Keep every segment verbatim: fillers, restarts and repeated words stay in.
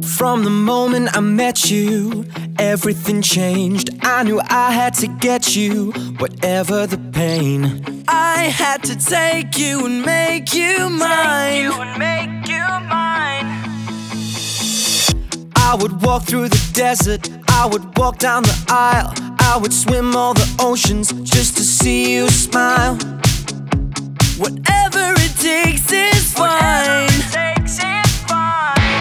From the moment I met you, everything changed. I knew I had to get you, whatever the pain. I had to take you and make you mine. Take you and make you mine. I would walk through the desert, I would walk down the aisle, I would swim all the oceans just to see you smile. Whatever it takes is fine. Whatever it takes is fine.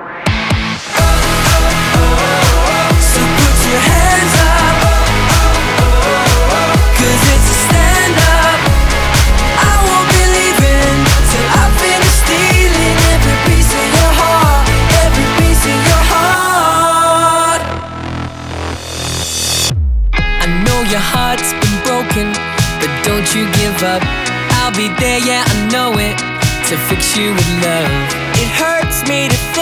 So put your hands up, 'cause it's a stand up. I won't be leaving till I finish stealing every piece of your heart, every piece of your heart. I know your heart's been broken, but don't you give up. I'll be there, yeah, I know it, to fix you with love. It hurts me to